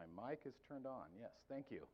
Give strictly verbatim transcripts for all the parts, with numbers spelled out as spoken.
My mic is turned on. Yes, thank you.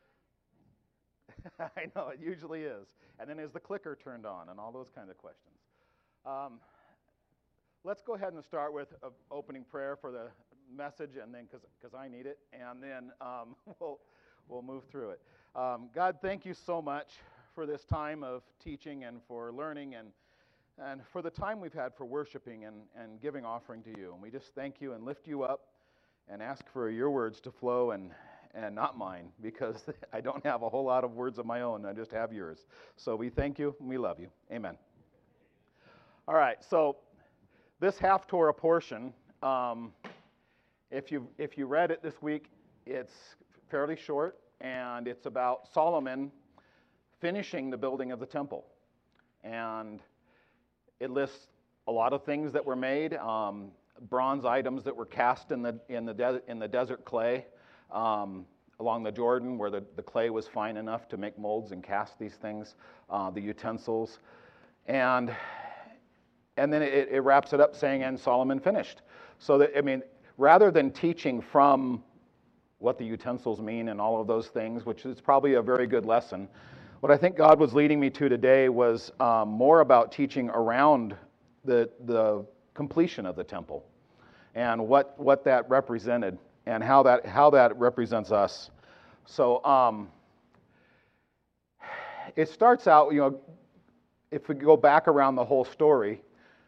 I know, it usually is. And then is the clicker turned on and all those kinds of questions. Um, let's go ahead and start with an opening prayer for the message, and then because I need it, and then um, we'll, we'll move through it. Um, God, thank you so much for this time of teaching and for learning and and for the time we've had for worshiping and, and giving offering to you. And we just thank you and lift you up and ask for your words to flow and, and not mine, because I don't have a whole lot of words of my own. I just have yours. So we thank you and we love you. Amen. All right, so this Haftorah portion, um, if you if you read it this week, it's fairly short, and it's about Solomon finishing the building of the temple. And it lists a lot of things that were made, um, bronze items that were cast in the in the de- in the desert clay um, along the Jordan, where the, the clay was fine enough to make molds and cast these things, uh, the utensils, and and then it, it wraps it up saying, "And Solomon finished." So that, I mean, rather than teaching from what the utensils mean and all of those things, which is probably a very good lesson, what I think God was leading me to today was um, more about teaching around the the completion of the temple and what what that represented and how that how that represents us. So um, it starts out, you know, if we go back around the whole story,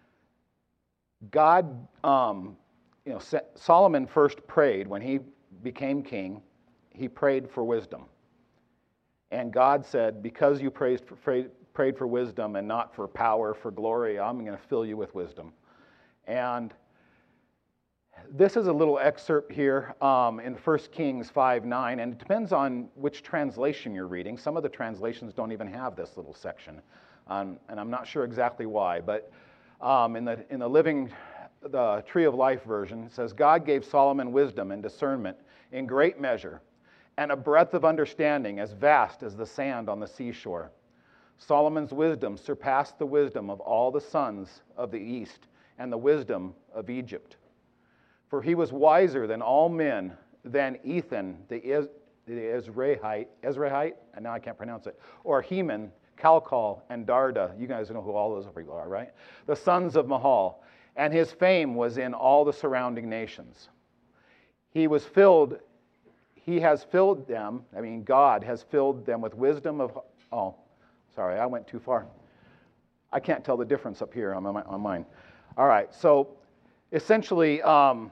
God, um, you know, Solomon first prayed when he became king. He prayed for wisdom. And God said, because you prayed for, prayed for wisdom and not for power, for glory, I'm going to fill you with wisdom. And this is a little excerpt here um, in First Kings five nine, and it depends on which translation you're reading. Some of the translations don't even have this little section, um, and I'm not sure exactly why. But um, in the in the Living, the Tree of Life version, it says, God gave Solomon wisdom and discernment in great measure, and a breadth of understanding as vast as the sand on the seashore. Solomon's wisdom surpassed the wisdom of all the sons of the east and the wisdom of Egypt. For he was wiser than all men, than Ethan, the, Iz, the Ezrahite, Ezrahite, and now I can't pronounce it, or Heman, Calcol, and Darda. You guys know who all those people are, right? The sons of Mahal. And his fame was in all the surrounding nations. He was filled He has filled them, I mean, God has filled them with wisdom of, oh, sorry, I went too far. I can't tell the difference up here on, my, on mine. All right, so essentially, um,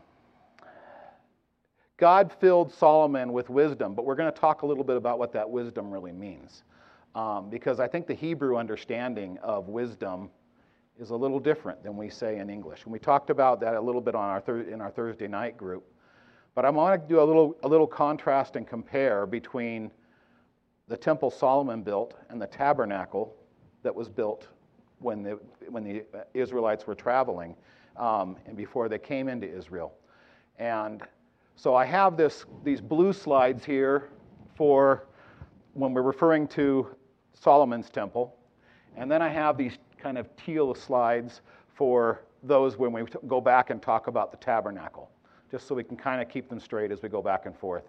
God filled Solomon with wisdom, but we're going to talk a little bit about what that wisdom really means. Um, because I think the Hebrew understanding of wisdom is a little different than we say in English. And we talked about that a little bit on our thir- in our Thursday night group. But I want to do a little a little contrast and compare between the temple Solomon built and the tabernacle that was built when the when the Israelites were traveling um, and before they came into Israel. And so I have this these blue slides here for when we're referring to Solomon's temple, and then I have these kind of teal slides for those when we go back and talk about the tabernacle, just so we can kind of keep them straight as we go back and forth.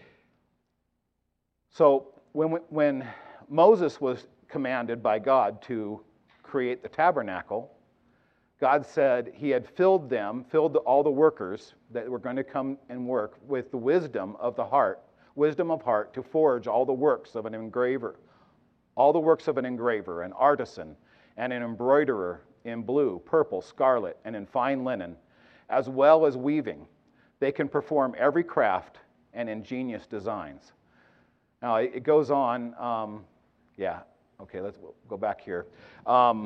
So when we, when Moses was commanded by God to create the tabernacle, God said he had filled them, filled all the workers that were going to come and work with the wisdom of the heart, wisdom of heart to forge all the works of an engraver, all the works of an engraver, an artisan, and an embroiderer in blue, purple, scarlet, and in fine linen, as well as weaving. They can perform every craft and ingenious designs. Now, it goes on. Um, yeah, okay, let's go back here. Um,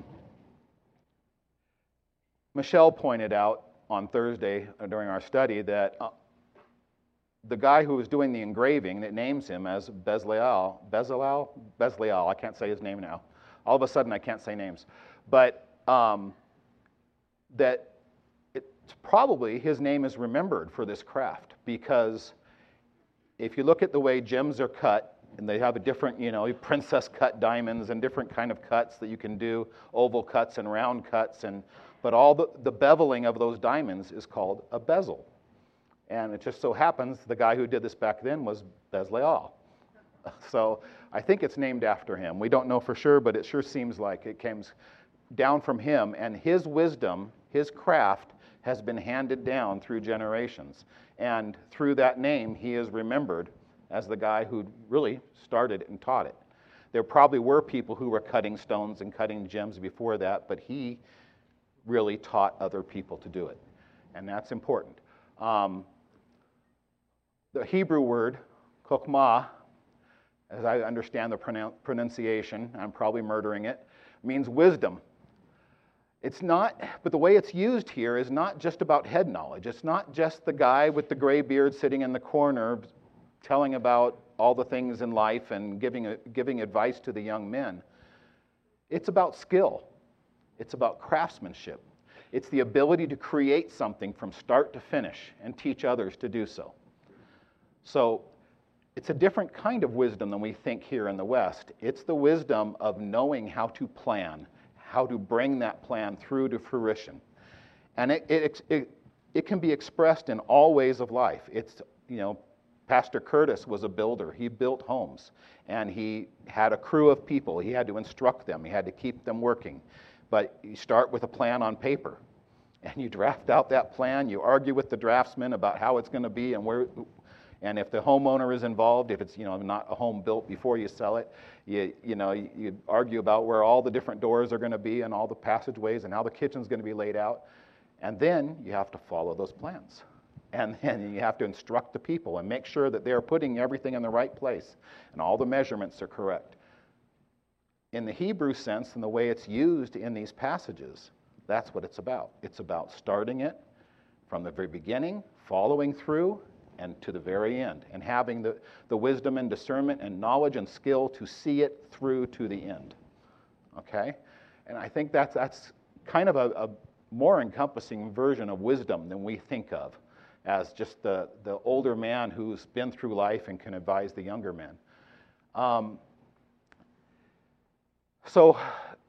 Michelle pointed out on Thursday during our study that uh, the guy who was doing the engraving, that names him as Bezalel, Bezalel, Bezalel, I can't say his name now. All of a sudden, I can't say names. But um, that it's probably his name is remembered for this craft, because if you look at the way gems are cut, and they have a different, you know, princess cut diamonds and different kind of cuts that you can do, oval cuts and round cuts, and but all the, the beveling of those diamonds is called a bezel. And it just so happens the guy who did this back then was Bezalel. So I think it's named after him. We don't know for sure, but it sure seems like it came down from him. And his wisdom, his craft, has been handed down through generations. And through that name, he is remembered as the guy who really started and taught it. There probably were people who were cutting stones and cutting gems before that, but he really taught other people to do it. And that's important. Um, the Hebrew word, chokhmah, as I understand the pronun- pronunciation, I'm probably murdering it, means wisdom. It's not, but the way it's used here is not just about head knowledge. It's not just the guy with the gray beard sitting in the corner telling about all the things in life and giving, a, giving advice to the young men. It's about skill. It's about craftsmanship. It's the ability to create something from start to finish and teach others to do so. So it's a different kind of wisdom than we think here in the West. It's the wisdom of knowing how to plan, how to bring that plan through to fruition. And it, it, it, it can be expressed in all ways of life. It's, you know, Pastor Curtis was a builder. He built homes, and he had a crew of people. He had to instruct them. He had to keep them working. But you start with a plan on paper, and you draft out that plan. You argue with the draftsman about how it's going to be and where, and if the homeowner is involved, if it's, you know, not a home built before you sell it, you you know you, you argue about where all the different doors are going to be and all the passageways and how the kitchen's going to be laid out, and then you have to follow those plans. And then you have to instruct the people and make sure that they're putting everything in the right place and all the measurements are correct. In the Hebrew sense and the way it's used in these passages, that's what it's about. It's about starting it from the very beginning, following through, and to the very end, and having the, the wisdom and discernment and knowledge and skill to see it through to the end. Okay? And I think that's, that's kind of a, a more encompassing version of wisdom than we think of as just the, the older man who's been through life and can advise the younger men. Um, so,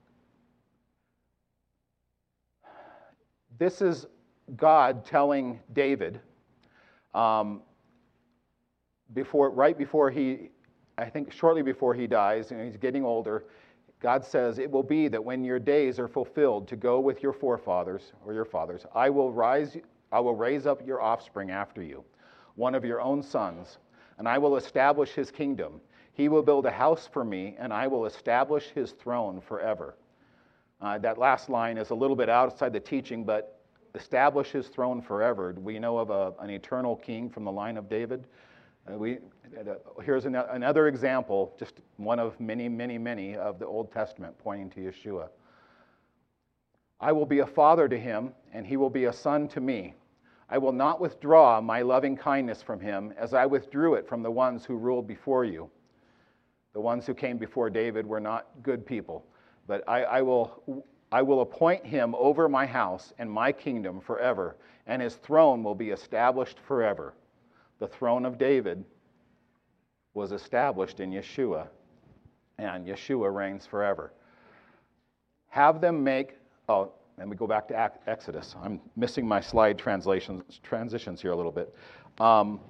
this is God telling David, um, before, right before he, I think shortly before he dies, and he's getting older, God says, "It will be that when your days are fulfilled to go with your forefathers or your fathers, I will rise. I will raise up your offspring after you, one of your own sons, and I will establish his kingdom. He will build a house for me, and I will establish his throne forever." Uh, that last line is a little bit outside the teaching, but establish his throne forever. We know of a, an eternal king from the line of David. Uh, we, uh, here's an, another example, just one of many, many, many of the Old Testament pointing to Yeshua. "I will be a father to him, and he will be a son to me. I will not withdraw my loving kindness from him, as I withdrew it from the ones who ruled before you." The ones who came before David were not good people. "But I, I will, I will appoint him over my house and my kingdom forever, and his throne will be established forever." The throne of David was established in Yeshua, and Yeshua reigns forever. "Have them make..." Oh, and we go back to Exodus. I'm missing my slide translations, transitions here a little bit. Um,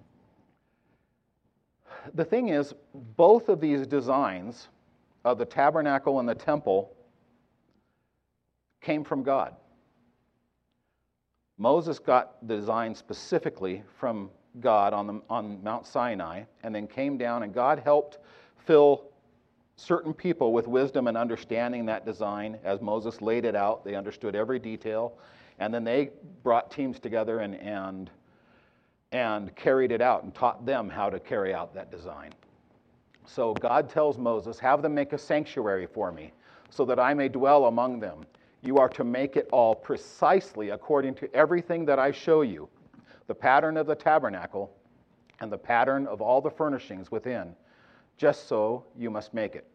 the thing is, both of these designs of the tabernacle and the temple came from God. Moses got the design specifically from God on, the, on Mount Sinai, and then came down, and God helped fill certain people with wisdom and understanding that design. As Moses laid it out, they understood every detail, and then they brought teams together and and and carried it out and taught them how to carry out that design. So God tells Moses, "Have them make a sanctuary for me, so that I may dwell among them. You are to make it all precisely according to everything that I show you, the pattern of the tabernacle and the pattern of all the furnishings within. Just so you must make it."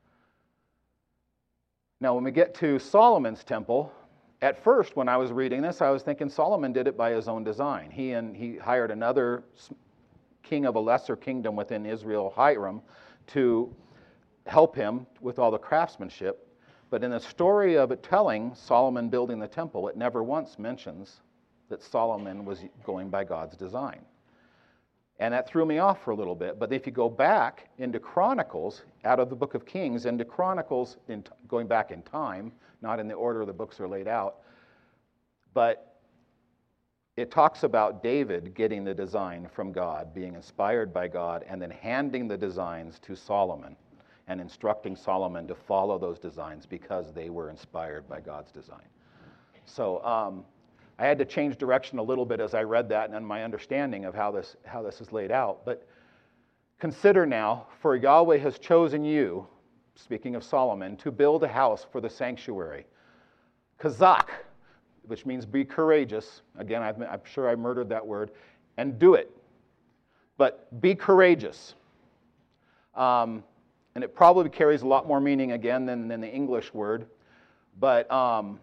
Now, when we get to Solomon's temple, at first when I was reading this, I was thinking Solomon did it by his own design. He and he hired another king of a lesser kingdom within Israel, Hiram, to help him with all the craftsmanship. But in the story of it telling Solomon building the temple, it never once mentions that Solomon was going by God's design. And that threw me off for a little bit. But if you go back into Chronicles, out of the book of Kings, into Chronicles, in t- going back in time, not in the order the books are laid out, but it talks about David getting the design from God, being inspired by God, and then handing the designs to Solomon and instructing Solomon to follow those designs because they were inspired by God's design. So um, I had to change direction a little bit as I read that and my understanding of how this, how this is laid out. But consider now, for Yahweh has chosen you, speaking of Solomon, to build a house for the sanctuary. Kazak, which means be courageous. Again, I'm, I'm sure I murdered that word. And do it. But be courageous. Um, and it probably carries a lot more meaning, again, than, than the English word. But um,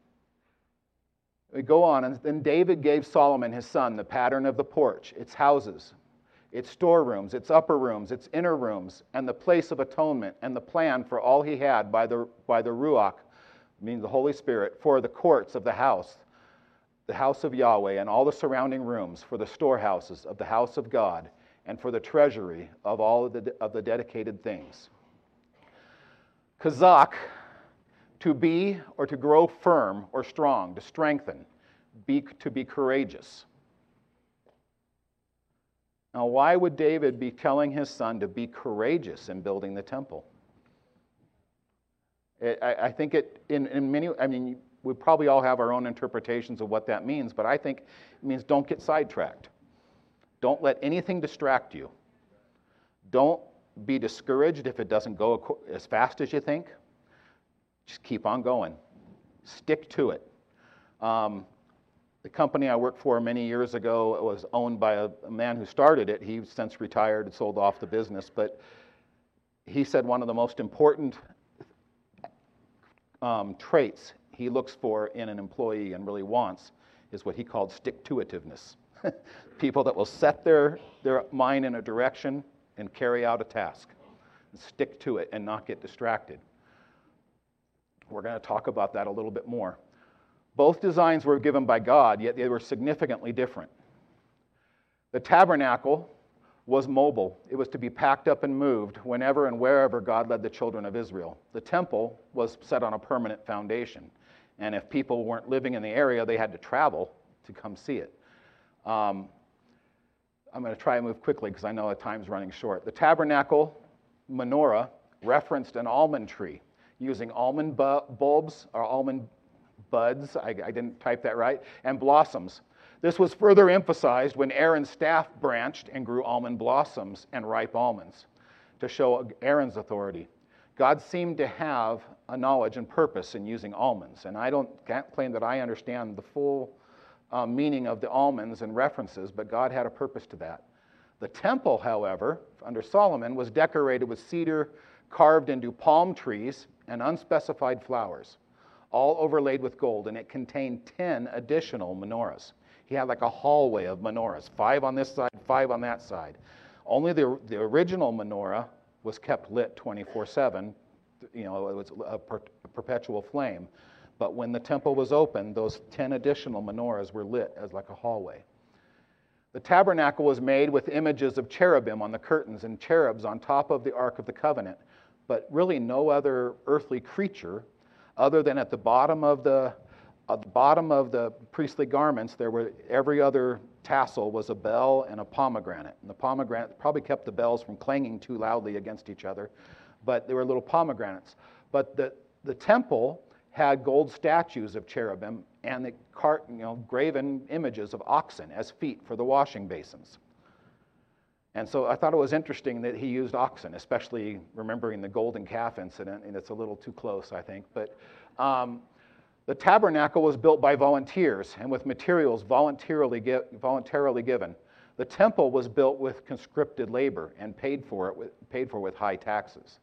we go on. And then David gave Solomon, his son, the pattern of the porch, its houses, its storerooms, its upper rooms, its inner rooms, and the place of atonement, and the plan for all he had by the, by the Ruach, meaning the Holy Spirit, for the courts of the house, the house of Yahweh, and all the surrounding rooms, for the storehouses of the house of God, and for the treasury of all of the, of the dedicated things. Kazak, to be or to grow firm or strong, to strengthen, be, to be courageous. Now, why would David be telling his son to be courageous in building the temple? I, I think it, in, in many, I mean, we probably all have our own interpretations of what that means, but I think it means don't get sidetracked. Don't let anything distract you. Don't be discouraged if it doesn't go as fast as you think. Just keep on going. Stick to it. Um, the company I worked for many years ago was owned by a, a man who started it. He's since retired and sold off the business, but he said one of the most important Um, traits he looks for in an employee and really wants is what he called stick-to-itiveness. People that will set their, their mind in a direction and carry out a task. And stick to it and not get distracted. We're going to talk about that a little bit more. Both designs were given by God, yet they were significantly different. The tabernacle was mobile. It was to be packed up and moved whenever and wherever God led the children of Israel. The temple was set on a permanent foundation. And if people weren't living in the area, they had to travel to come see it. Um, I'm going to try and move quickly because I know the time's running short. The tabernacle menorah referenced an almond tree using almond bu- bulbs or almond buds, I, I didn't type that right, and blossoms. This was further emphasized when Aaron's staff branched and grew almond blossoms and ripe almonds to show Aaron's authority. God seemed to have a knowledge and purpose in using almonds, and I don't can't claim that I understand the full uh, meaning of the almonds and references, but God had a purpose to that. The temple, however, under Solomon, was decorated with cedar carved into palm trees and unspecified flowers, all overlaid with gold, and it contained ten additional menorahs. He had like a hallway of menorahs, five on this side, five on that side. Only the, the original menorah was kept lit twenty-four seven. You know, it was a, per, a perpetual flame. But when the temple was opened, those ten additional menorahs were lit as like a hallway. The tabernacle was made with images of cherubim on the curtains and cherubs on top of the Ark of the Covenant, but really no other earthly creature other than at the bottom of the At the bottom of the priestly garments, there were every other tassel was a bell and a pomegranate. And the pomegranate probably kept the bells from clanging too loudly against each other, but there were little pomegranates. But the, the temple had gold statues of cherubim and the cart, you know, graven images of oxen as feet for the washing basins. And so I thought it was interesting that he used oxen, especially remembering the golden calf incident, and it's a little too close, I think. But um, the tabernacle was built by volunteers and with materials voluntarily, gi- voluntarily given. The temple was built with conscripted labor and paid for it with, paid for with high taxes.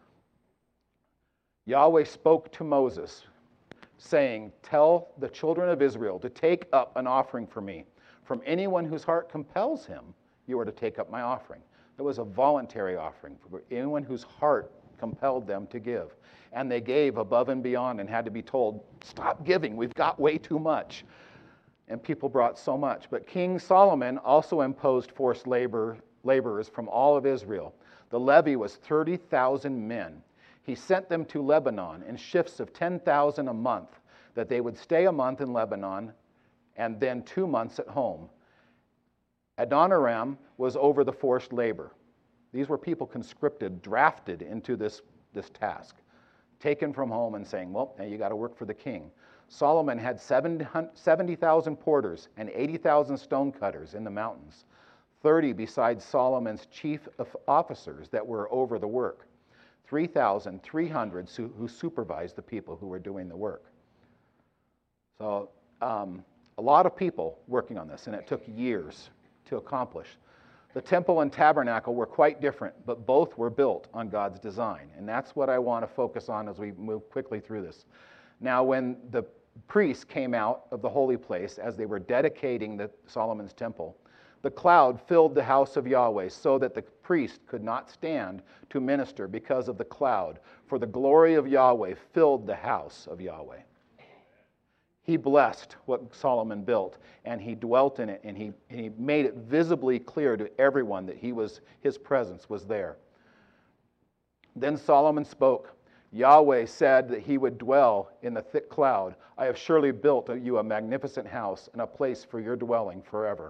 Yahweh spoke to Moses, saying, "Tell the children of Israel to take up an offering for me. From anyone whose heart compels him, you are to take up my offering." It was a voluntary offering for anyone whose heart compelled them to give. And they gave above and beyond and had to be told, "Stop giving, we've got way too much." and people brought so much. But King Solomon also imposed forced labor, laborers from all of Israel. The levy was thirty thousand men. He sent them to Lebanon in shifts of ten thousand a month, that they would stay a month in Lebanon and then two months at home. Adoniram was over the forced labor. These were people conscripted, drafted into this, this task, taken from home and saying, well, now you got to work for the king. Solomon had seventy thousand porters and eighty thousand stonecutters in the mountains, thirty besides Solomon's chief officers that were over the work, three thousand three hundred who supervised the people who were doing the work. So um, a lot of people working on this, and it took years to accomplish. The temple and tabernacle were quite different, but both were built on God's design, and that's what I want to focus on as we move quickly through this. Now, when the priests came out of the holy place as they were dedicating the Solomon's temple, the cloud filled the house of Yahweh so that the priest could not stand to minister because of the cloud, for the glory of Yahweh filled the house of Yahweh. He blessed what Solomon built, and he dwelt in it, and he, and he made it visibly clear to everyone that he was, his presence was there. Then Solomon spoke. Yahweh said that he would dwell in the thick cloud. I have surely built you a magnificent house and a place for your dwelling forever.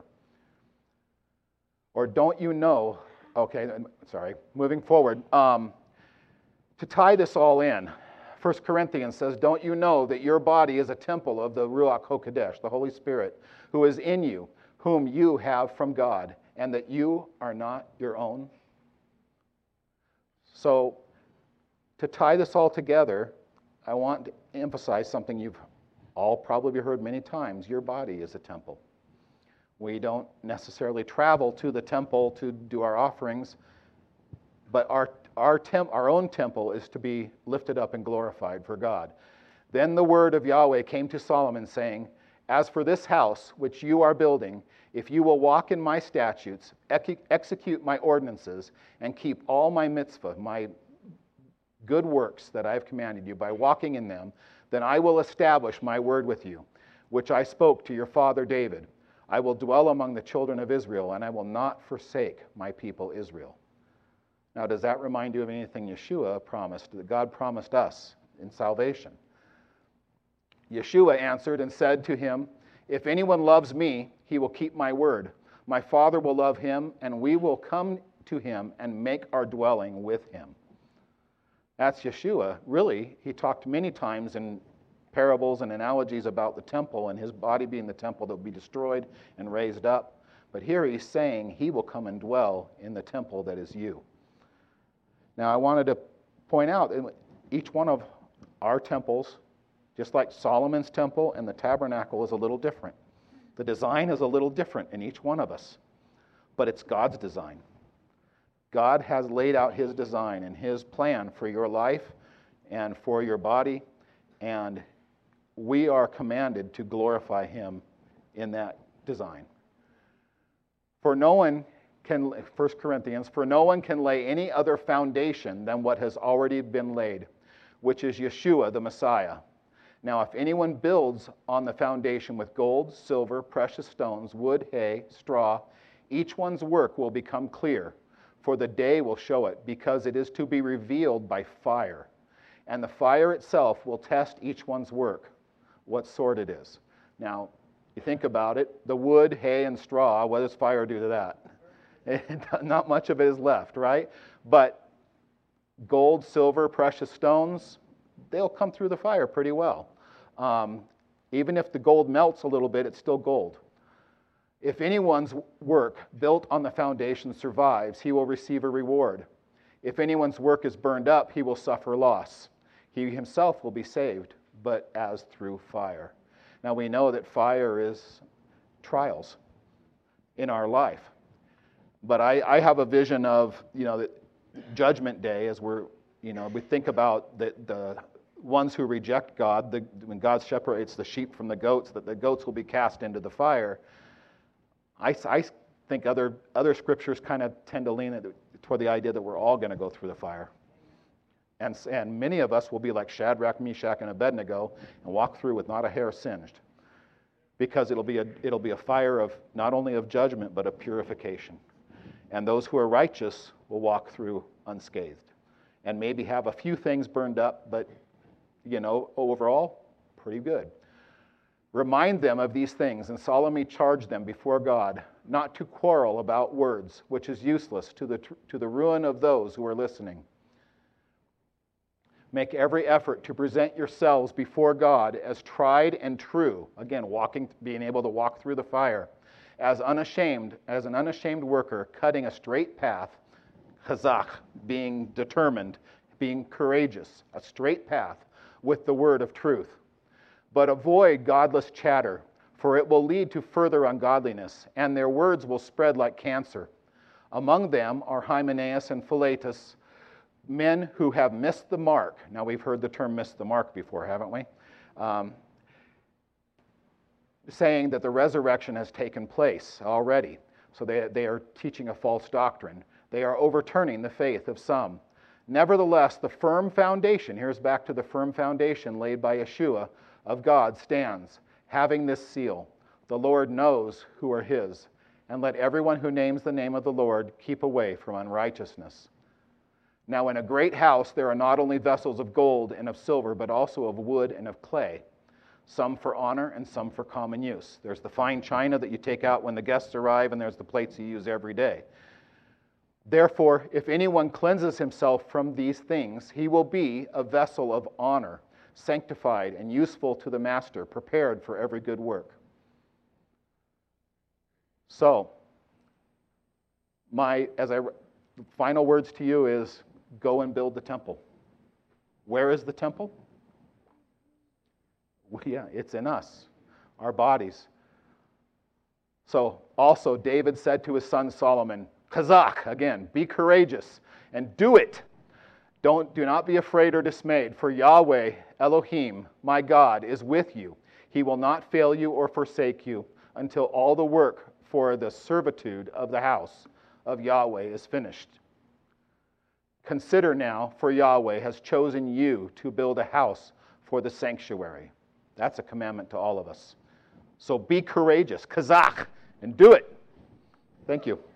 Or don't you know, okay, sorry, moving forward, um, to tie this all in, First Corinthians says, don't you know that your body is a temple of the Ruach HaKodesh, the Holy Spirit, who is in you, whom you have from God, and that you are not your own? So, to tie this all together, I want to emphasize something you've all probably heard many times. Your body is a temple. We don't necessarily travel to the temple to do our offerings, but our our, temp, our own temple is to be lifted up and glorified for God. Then the word of Yahweh came to Solomon, saying, as for this house which you are building, if you will walk in my statutes, ex- execute my ordinances, and keep all my mitzvah, my good works that I have commanded you by walking in them, then I will establish my word with you, which I spoke to your father David. I will dwell among the children of Israel, and I will not forsake my people Israel. Now, does that remind you of anything Yeshua promised, that God promised us in salvation? Yeshua answered and said to him, if anyone loves me, he will keep my word. My Father will love him, and we will come to him and make our dwelling with him. That's Yeshua. Really, he talked many times in parables and analogies about the temple and his body being the temple that will be destroyed and raised up. But here he's saying he will come and dwell in the temple that is you. Now, I wanted to point out that each one of our temples, just like Solomon's temple and the tabernacle, is a little different. The design is a little different in each one of us, but it's God's design. God has laid out his design and his plan for your life and for your body, and we are commanded to glorify him in that design. For no one can, First Corinthians, for no one can lay any other foundation than what has already been laid, which is Yeshua the Messiah. Now, if anyone builds on the foundation with gold, silver, precious stones, wood, hay, straw, each one's work will become clear, for the day will show it, because it is to be revealed by fire. And the fire itself will test each one's work, what sort it is. Now, you think about it, the wood, hay, and straw, what does fire do to that? Not much of it is left, right? But gold, silver, precious stones, they'll come through the fire pretty well. Um, even if the gold melts a little bit, it's still gold. If anyone's work built on the foundation survives, he will receive a reward. If anyone's work is burned up, he will suffer loss. He himself will be saved, but as through fire. Now we know that fire is trials in our life. But I, I have a vision of, you know, the Judgment Day, as we're, you know, we think about the, the ones who reject God, the, when God separates the sheep from the goats, that the goats will be cast into the fire. I, I think other other scriptures kind of tend to lean toward the idea that we're all going to go through the fire. And, and many of us will be like Shadrach, Meshach, and Abednego and walk through with not a hair singed. because it'll be a, it'll be a fire of not only of judgment, but of purification. And those who are righteous will walk through unscathed and maybe have a few things burned up, but, you know, overall, pretty good. Remind them of these things and solemnly charge them before God not to quarrel about words, which is useless to the, to the ruin of those who are listening. Make every effort to present yourselves before God as tried and true, again, walking, being able to walk through the fire, as unashamed, as an unashamed worker, cutting a straight path, chazak, being determined, being courageous, a straight path with the word of truth. But avoid godless chatter, for it will lead to further ungodliness, and their words will spread like cancer. Among them are Hymenaeus and Philetus, men who have missed the mark. Now, we've heard the term miss the mark before, haven't we? Um, saying that the resurrection has taken place already. So they, they are teaching a false doctrine. They are overturning the faith of some. Nevertheless, the firm foundation, here's back to the firm foundation laid by Yeshua of God, stands, having this seal: the Lord knows who are his, and let everyone who names the name of the Lord keep away from unrighteousness. Now in a great house there are not only vessels of gold and of silver, but also of wood and of clay, some for honor and some for common use. There's the fine china that you take out when the guests arrive, and there's the plates you use every day. Therefore, if anyone cleanses himself from these things, he will be a vessel of honor, sanctified and useful to the master, prepared for every good work. So, my as I final words to you is, go and build the temple. Where is the temple? Well, yeah, it's in us, our bodies. So also David said to his son Solomon, Chazak, again, be courageous and do it. Don't, do not be afraid or dismayed, for Yahweh, Elohim, my God, is with you. He will not fail you or forsake you until all the work for the servitude of the house of Yahweh is finished. Consider now, for Yahweh has chosen you to build a house for the sanctuary. That's a commandment to all of us. So be courageous, Chazak, and do it. Thank you.